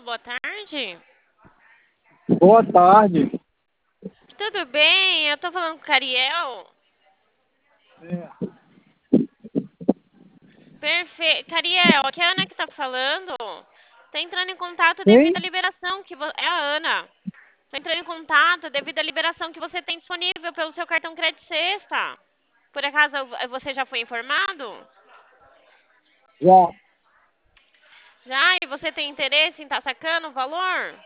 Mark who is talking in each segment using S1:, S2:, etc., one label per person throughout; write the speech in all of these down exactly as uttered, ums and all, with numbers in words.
S1: boa tarde.
S2: Boa tarde.
S1: Tudo bem? Eu tô falando com o Cariel.
S2: É.
S1: Perfeito. Cariel, aqui é a Ana que tá falando. Tá entrando em contato devido
S2: Quem?
S1: à liberação que vo... É a Ana. Tá entrando em contato devido à liberação que você tem disponível pelo seu cartão crédito sexta. Por acaso você já foi informado?
S2: Já.
S1: Já? E você tem interesse em estar sacando o valor?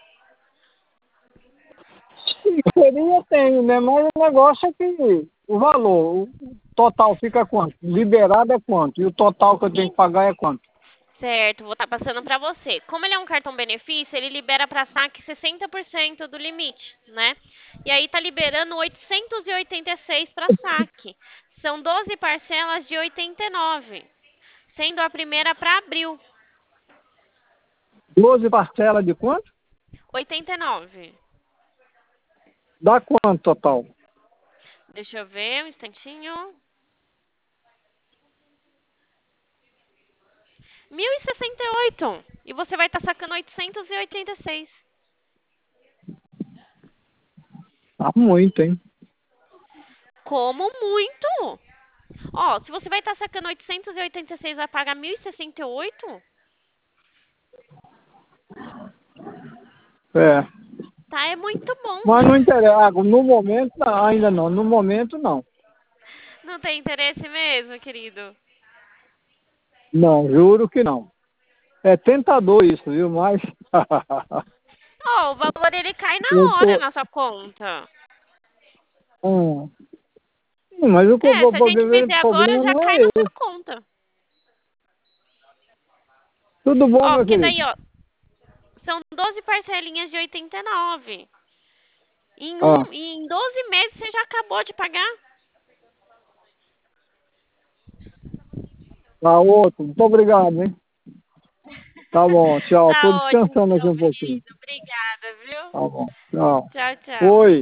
S2: Sim, seria tenho, né? Mas o negócio é que o valor, o total fica quanto? Liberado é quanto? E o total que eu tenho que pagar é quanto?
S1: Certo, vou estar passando para você. Como ele é um cartão benefício, ele libera para saque sessenta por cento do limite, né? E aí tá liberando oitocentos e oitenta e seis para saque. São doze parcelas de oitenta e nove, sendo a primeira para abril,
S2: Doze parcelas de quanto?
S1: oitenta e nove.
S2: Dá quanto total?
S1: Deixa eu ver um instantinho. mil e sessenta e oito. E você vai estar sacando oitocentos e oitenta e seis.
S2: Tá muito, hein?
S1: Como muito? Ó, se você vai estar sacando oitocentos e oitenta e seis, vai pagar mil e sessenta e oito?
S2: É.
S1: Tá, é muito bom.
S2: Mas não interessa. Ah, no momento, não, ainda não. No momento, não.
S1: Não tem interesse mesmo, querido?
S2: Não, juro que não. É tentador isso, viu? Mas
S1: Ó, o valor ele cai
S2: eu
S1: na hora
S2: tô.
S1: na sua conta.
S2: Hum. Sim, mas o,
S1: É,
S2: pro-
S1: se a gente
S2: pro-
S1: fizer agora,
S2: problema
S1: já
S2: não
S1: cai
S2: é
S1: na sua
S2: esse.
S1: conta.
S2: Tudo bom,
S1: Ó,
S2: meu
S1: porque
S2: querido?
S1: daí, ó, são doze parcelinhas de oitenta e nove. Em,
S2: Ah,
S1: um, em doze meses você já acabou de pagar.
S2: tá outro. Muito obrigado, hein? Tá bom, tchau. Tô
S1: Tá ótimo,
S2: descansando aqui
S1: então,
S2: um pouquinho.
S1: querido. Obrigada,
S2: Tá
S1: viu?
S2: bom, tchau.
S1: Tchau, tchau.
S2: Oi.